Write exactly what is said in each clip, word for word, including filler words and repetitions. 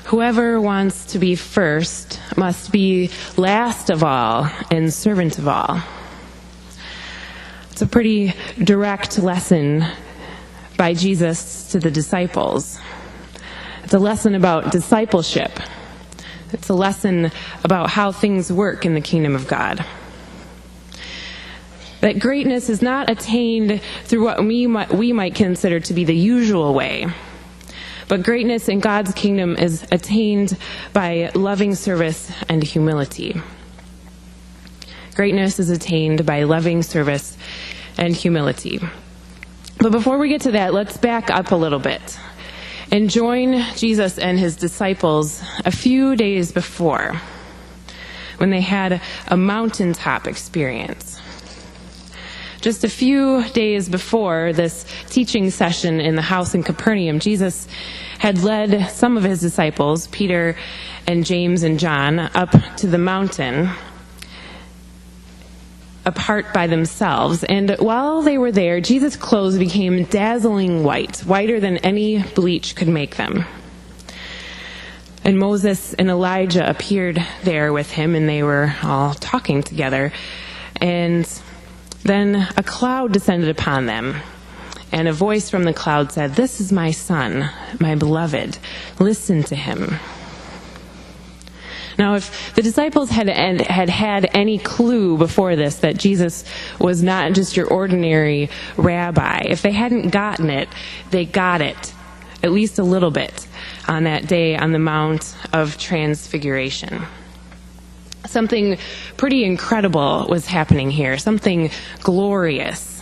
Whoever wants to be first must be last of all and servant of all. It's a pretty direct lesson by Jesus to the disciples. It's a lesson about discipleship. It's a lesson about how things work in the kingdom of God. That greatness is not attained through what we might, we might consider to be the usual way. But greatness in God's kingdom is attained by loving service and humility. Greatness is attained by loving service and humility. But before we get to that, let's back up a little bit and join Jesus and his disciples a few days before, when they had a mountaintop experience. Just a few days before this teaching session in the house in Capernaum, Jesus had led some of his disciples, Peter and James and John, up to the mountain apart by themselves. And while they were there, Jesus' clothes became dazzling white, whiter than any bleach could make them. And Moses and Elijah appeared there with him, and they were all talking together. And then a cloud descended upon them, and a voice from the cloud said, "This is my son, my beloved. Listen to him." Now, if the disciples had, had had any clue before this that Jesus was not just your ordinary rabbi, if they hadn't gotten it, they got it, at least a little bit, on that day on the Mount of Transfiguration. Something pretty incredible was happening here, something glorious.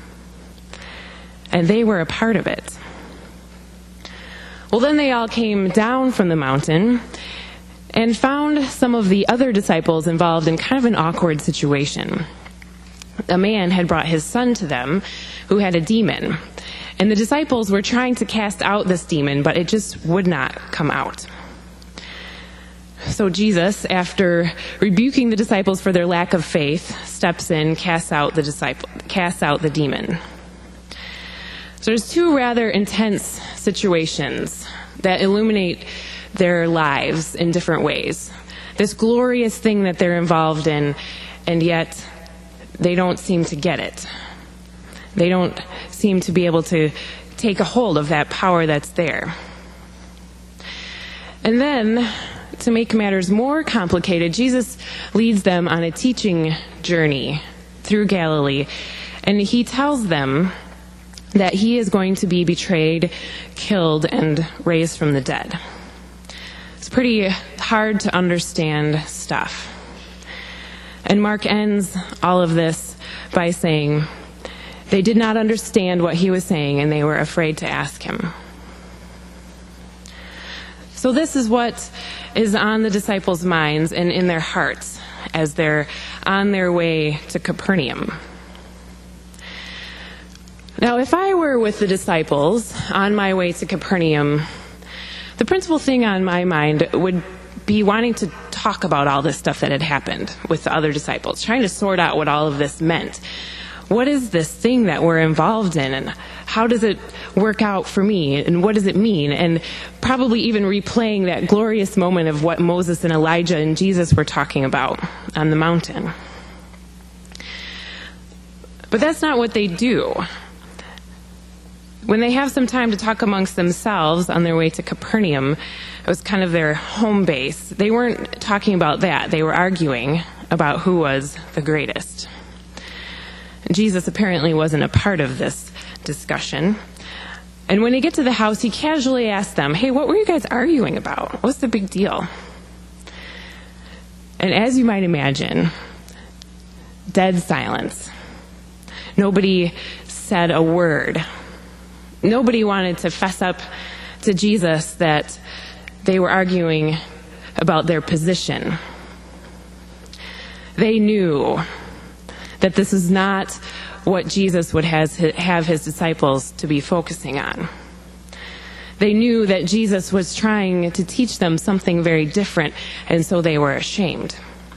And they were a part of it. Well, then they all came down from the mountain and found some of the other disciples involved in kind of an awkward situation. A man had brought his son to them who had a demon, and the disciples were trying to cast out this demon, but it just would not come out. So Jesus, after rebuking the disciples for their lack of faith, steps in, casts out the disciple, casts out the demon. So there's two rather intense situations that illuminate their lives in different ways. This glorious thing that they're involved in, and yet they don't seem to get it. They don't seem to be able to take a hold of that power that's there. And then, to make matters more complicated, Jesus leads them on a teaching journey through Galilee, and he tells them that he is going to be betrayed, killed, and raised from the dead. It's pretty hard to understand stuff. And Mark ends all of this by saying, they did not understand what he was saying, and they were afraid to ask him. So this is what is on the disciples' minds and in their hearts as they're on their way to Capernaum. Now, if I were with the disciples on my way to Capernaum, the principal thing on my mind would be wanting to talk about all this stuff that had happened with the other disciples, trying to sort out what all of this meant. What is this thing that we're involved in, and how does it work out for me, and what does it mean? And probably even replaying that glorious moment of what Moses and Elijah and Jesus were talking about on the mountain. But that's not what they do. When they have some time to talk amongst themselves on their way to Capernaum, it was kind of their home base. They weren't talking about that. They were arguing about who was the greatest. Jesus apparently wasn't a part of this discussion. And when they get to the house, he casually asked them, "Hey, what were you guys arguing about? What's the big deal?" And as you might imagine, dead silence. Nobody said a word. Nobody wanted to fess up to Jesus that they were arguing about their position. They knew that this is not what Jesus would has, have his disciples to be focusing on. They knew that Jesus was trying to teach them something very different, and so they were ashamed.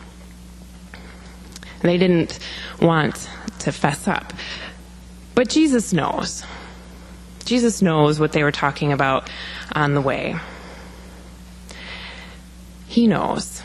They didn't want to fess up. But Jesus knows. Jesus knows what they were talking about on the way. he knows.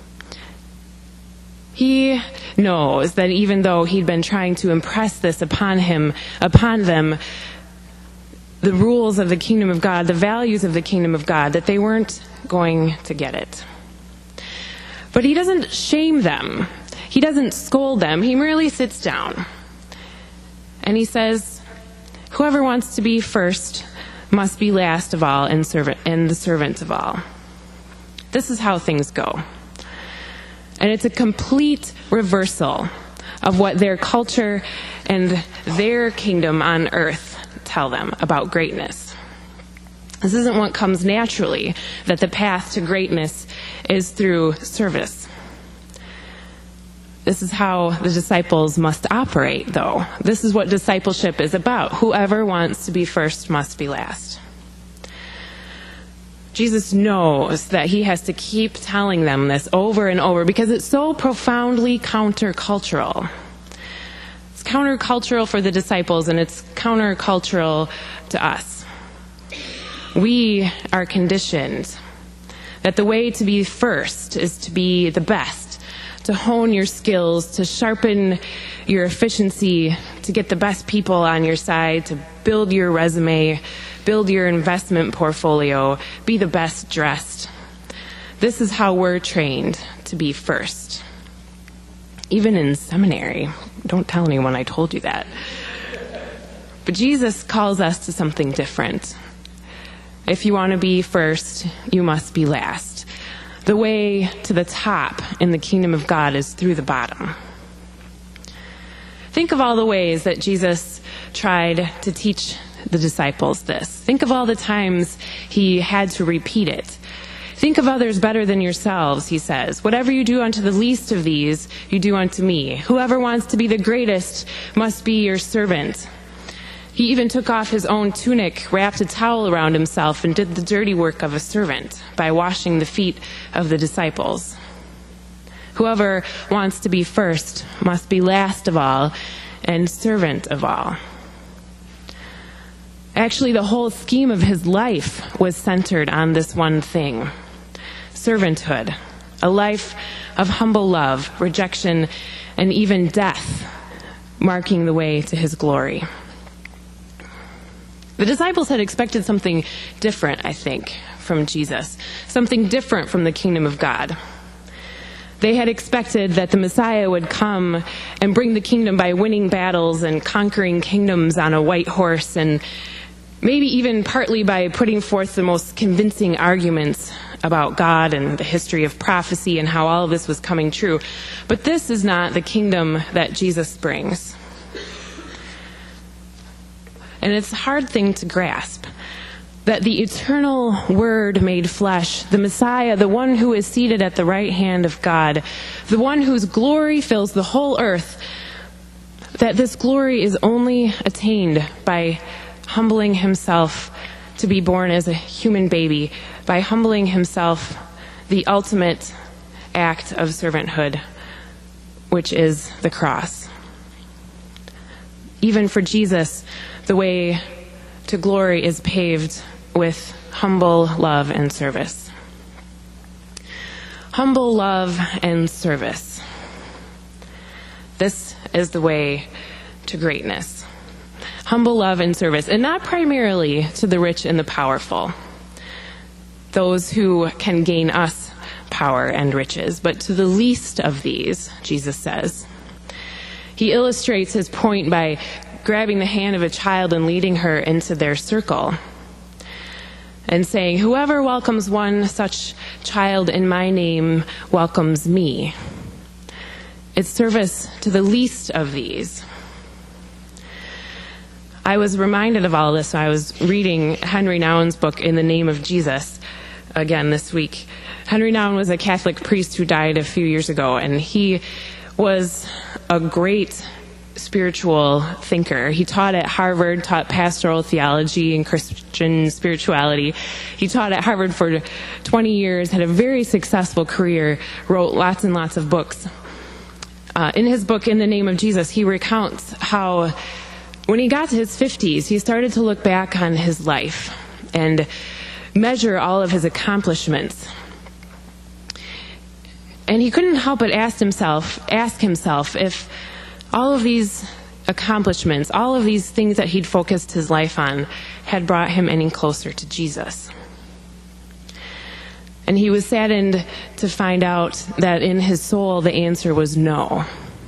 He knows that even though he'd been trying to impress this upon him, upon them, the rules of the kingdom of God, the values of the kingdom of God, that they weren't going to get it. But he doesn't shame them. He doesn't scold them. He merely sits down. And he says, whoever wants to be first must be last of all and servant and the servant of all. This is how things go. And it's a complete reversal of what their culture and their kingdom on earth tell them about greatness. This isn't what comes naturally, that the path to greatness is through service. This is how the disciples must operate, though. This is what discipleship is about. Whoever wants to be first must be last. Jesus knows that he has to keep telling them this over and over because it's so profoundly countercultural. It's countercultural for the disciples and it's countercultural to us. We are conditioned that the way to be first is to be the best, to hone your skills, to sharpen your efficiency, to get the best people on your side, to build your resume, build your investment portfolio, be the best dressed. This is how we're trained to be first. Even in seminary. Don't tell anyone I told you that. But Jesus calls us to something different. If you want to be first, you must be last. The way to the top in the kingdom of God is through the bottom. Think of all the ways that Jesus tried to teach the disciples this. Think of all the times he had to repeat it. Think of others better than yourselves, he says. Whatever you do unto the least of these, you do unto me. Whoever wants to be the greatest must be your servant. He even took off his own tunic, wrapped a towel around himself, and did the dirty work of a servant by washing the feet of the disciples. Whoever wants to be first must be last of all and servant of all. Actually, the whole scheme of his life was centered on this one thing: servanthood, a life of humble love, rejection, and even death, marking the way to his glory. The disciples had expected something different, I think, from Jesus, something different from the kingdom of God. They had expected that the Messiah would come and bring the kingdom by winning battles and conquering kingdoms on a white horse, and maybe even partly by putting forth the most convincing arguments about God and the history of prophecy and how all of this was coming true. But this is not the kingdom that Jesus brings. And it's a hard thing to grasp, that the eternal Word made flesh, the Messiah, the one who is seated at the right hand of God, the one whose glory fills the whole earth, that this glory is only attained by humbling himself to be born as a human baby, by humbling himself, the ultimate act of servanthood, which is the cross. Even for Jesus, the way to glory is paved with humble love and service. Humble love and service. This is the way to greatness. Humble love and service, and not primarily to the rich and the powerful, those who can gain us power and riches, but to the least of these, Jesus says. He illustrates his point by grabbing the hand of a child and leading her into their circle and saying, whoever welcomes one such child in my name welcomes me. It's service to the least of these. I was reminded of all this when I was reading Henry Nouwen's book, In the Name of Jesus, again this week. Henry Nouwen was a Catholic priest who died a few years ago, and he was a great spiritual thinker. He taught at Harvard, taught pastoral theology and Christian spirituality. He taught at Harvard for twenty years, had a very successful career, wrote lots and lots of books. Uh, in his book, In the Name of Jesus, he recounts how when he got to his fifties, he started to look back on his life and measure all of his accomplishments. And he couldn't help but ask himself, ask himself if all of these accomplishments, all of these things that he'd focused his life on, had brought him any closer to Jesus. And he was saddened to find out that in his soul the answer was no.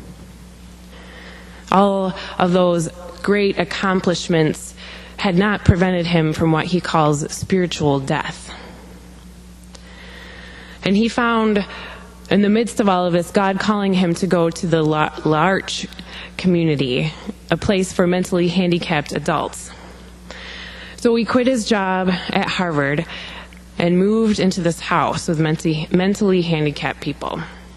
All of those great accomplishments had not prevented him from what he calls spiritual death. And he found, in the midst of all of this, God calling him to go to the L'Arche community, a place for mentally handicapped adults. So he quit his job at Harvard and moved into this house with mentally, mentally handicapped people.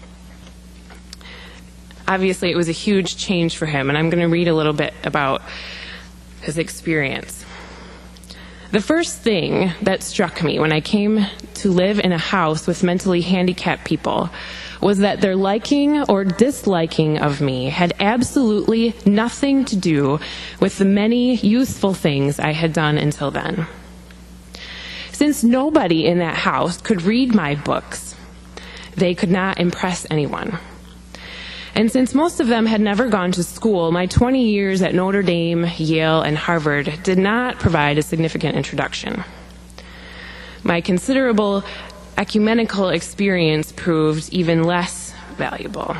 Obviously, it was a huge change for him, and I'm going to read a little bit about his experience. The first thing that struck me when I came to live in a house with mentally handicapped people was that their liking or disliking of me had absolutely nothing to do with the many useful things I had done until then. Since nobody in that house could read my books, they could not impress anyone. And since most of them had never gone to school, my twenty years at Notre Dame, Yale, and Harvard did not provide a significant introduction. My considerable ecumenical experience proved even less valuable.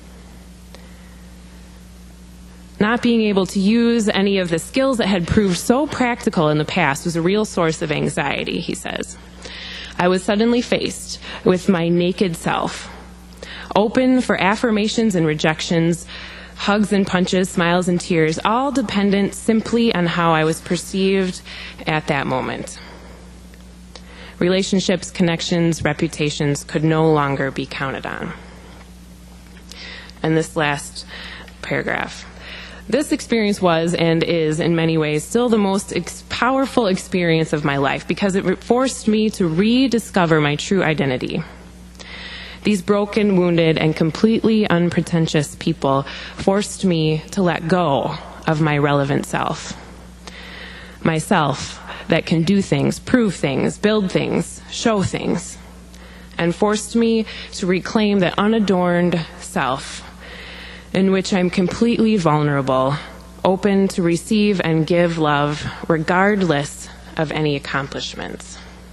Not being able to use any of the skills that had proved so practical in the past was a real source of anxiety, he says. I was suddenly faced with my naked self, open for affirmations and rejections, hugs and punches, smiles and tears, all dependent simply on how I was perceived at that moment. Relationships, connections, reputations could no longer be counted on. And this last paragraph. This experience was and is in many ways still the most ex- powerful experience of my life because it re- forced me to rediscover my true identity. These broken, wounded, and completely unpretentious people forced me to let go of my relevant self. Myself that can do things, prove things, build things, show things, and forced me to reclaim that unadorned self in which I'm completely vulnerable, open to receive and give love regardless of any accomplishments.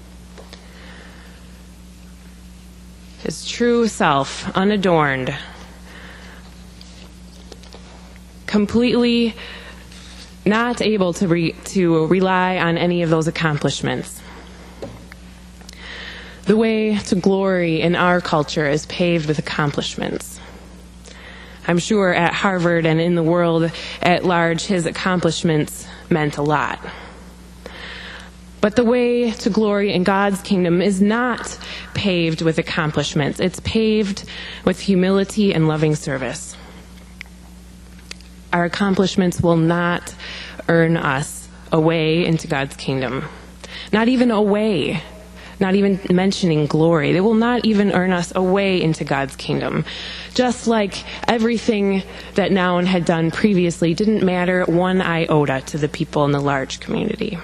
His true self, unadorned, completely not able to re- to rely on any of those accomplishments. The way to glory in our culture is paved with accomplishments. I'm sure at Harvard and in the world at large, his accomplishments meant a lot. But the way to glory in God's kingdom is not paved with accomplishments. It's paved with humility and loving service. Our accomplishments will not earn us a way into God's kingdom. Not even a way. Not even mentioning glory. They will not even earn us a way into God's kingdom. Just like everything that Noun had done previously didn't matter one iota to the people in the L'Arche community.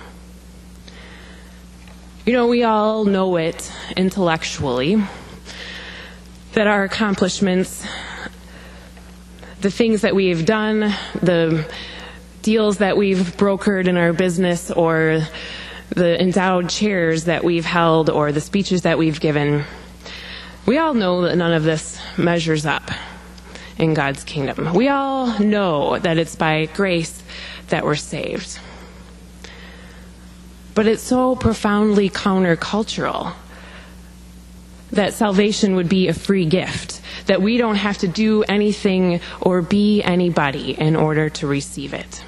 You know, we all know it intellectually that our accomplishments, the things that we've done, the deals that we've brokered in our business, or the endowed chairs that we've held, or the speeches that we've given, we all know that none of this measures up in God's kingdom. We all know that it's by grace that we're saved. But it's so profoundly countercultural that salvation would be a free gift, that we don't have to do anything or be anybody in order to receive it.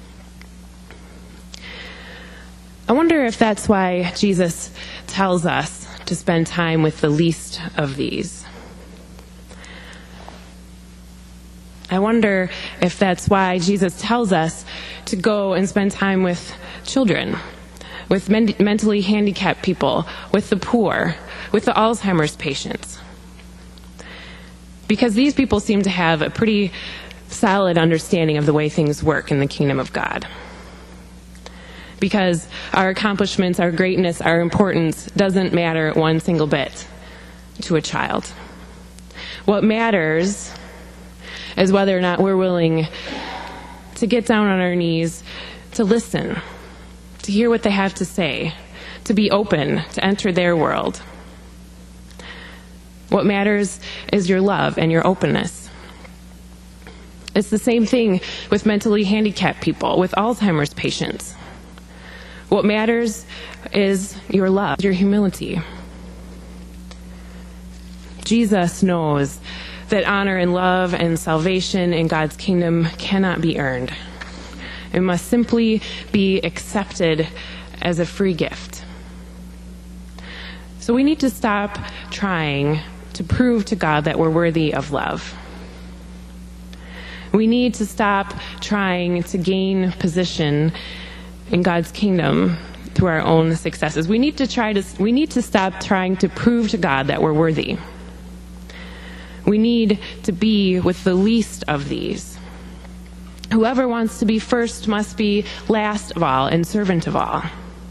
I wonder if that's why Jesus tells us to spend time with the least of these. I wonder if that's why Jesus tells us to go and spend time with children, with men- mentally handicapped people, with the poor, with the Alzheimer's patients. Because these people seem to have a pretty solid understanding of the way things work in the kingdom of God. Because our accomplishments, our greatness, our importance doesn't matter one single bit to a child. What matters is whether or not we're willing to get down on our knees, to listen, to hear what they have to say, to be open, to enter their world. What matters is your love and your openness. It's the same thing with mentally handicapped people, with Alzheimer's patients. What matters is your love, your humility. Jesus knows that honor and love and salvation in God's kingdom cannot be earned. It must simply be accepted as a free gift. So we need to stop trying to prove to God that we're worthy of love. We need to stop trying to gain position in God's kingdom through our own successes. We need to try to we need to stop trying to prove to God that we're worthy. We need to be with the least of these. Whoever wants to be first must be last of all and servant of all.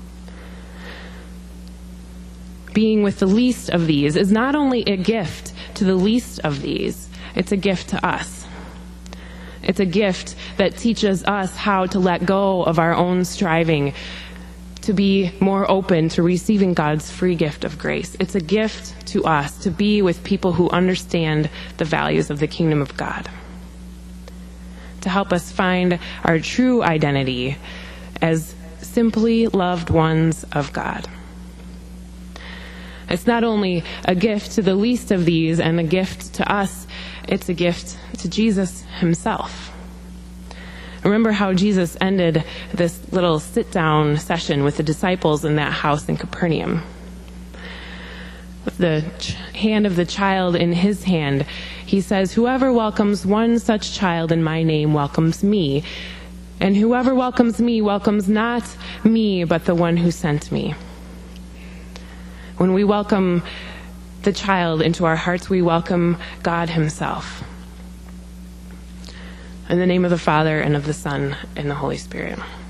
Being with the least of these is not only a gift to the least of these, it's a gift to us. It's a gift that teaches us how to let go of our own striving, to be more open to receiving God's free gift of grace. It's a gift to us to be with people who understand the values of the kingdom of God, to help us find our true identity as simply loved ones of God. It's not only a gift to the least of these and a gift to us, it's a gift to Jesus himself. Remember how Jesus ended this little sit-down session with the disciples in that house in Capernaum. With the ch- hand of the child in his hand, he says, "Whoever welcomes one such child in my name welcomes me, and whoever welcomes me welcomes not me, but the one who sent me." When we welcome the child into our hearts, we welcome God himself. In the name of the Father, and of the Son, and the Holy Spirit.